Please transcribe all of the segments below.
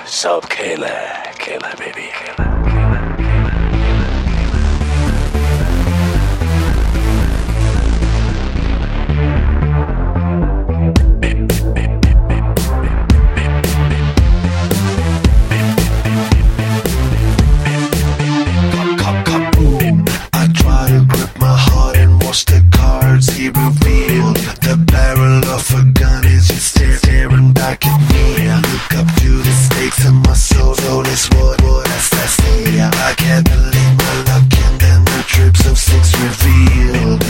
सब खेल है बेबी, खेल है। He revealed the barrel of a gun is just staring back at me. I look up to the stakes and my soul is what I see. I can't believe my luck, and then the drips of six revealed.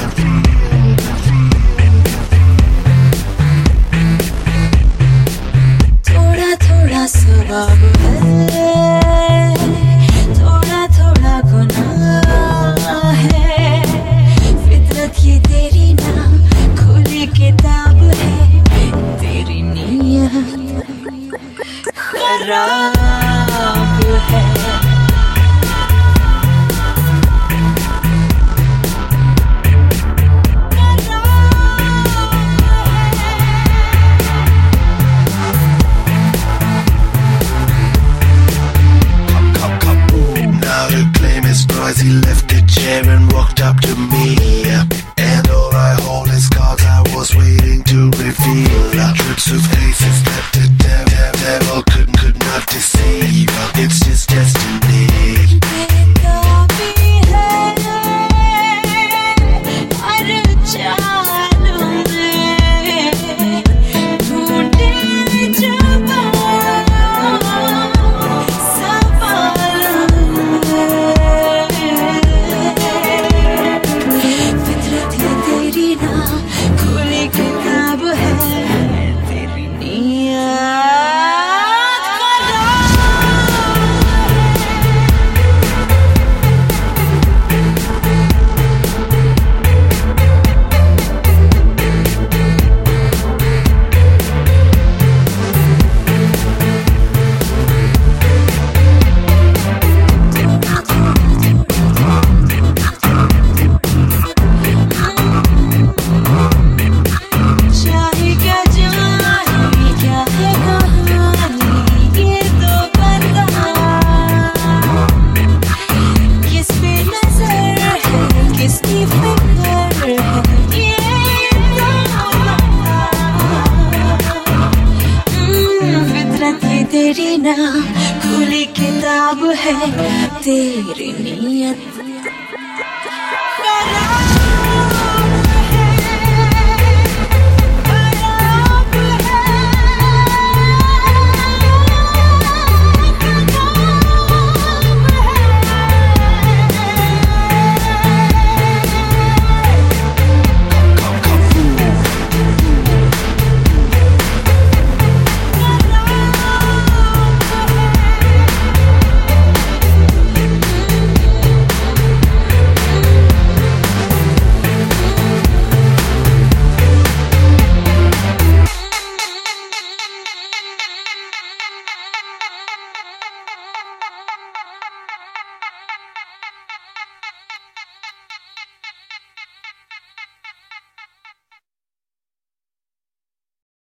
थोड़ा थोड़ा स्वभाव है, थोड़ा थोड़ा गुनाह है, फितरत ये तेरी ना खुली किताब है, तेरी नीयत खराब है। He left the chair and walked up to me, and all I hold is cards I was waiting to reveal. Trips of aces that the devil could not deceive. It's just destiny. तेरी ना खुली किताब है, तेरी नीयत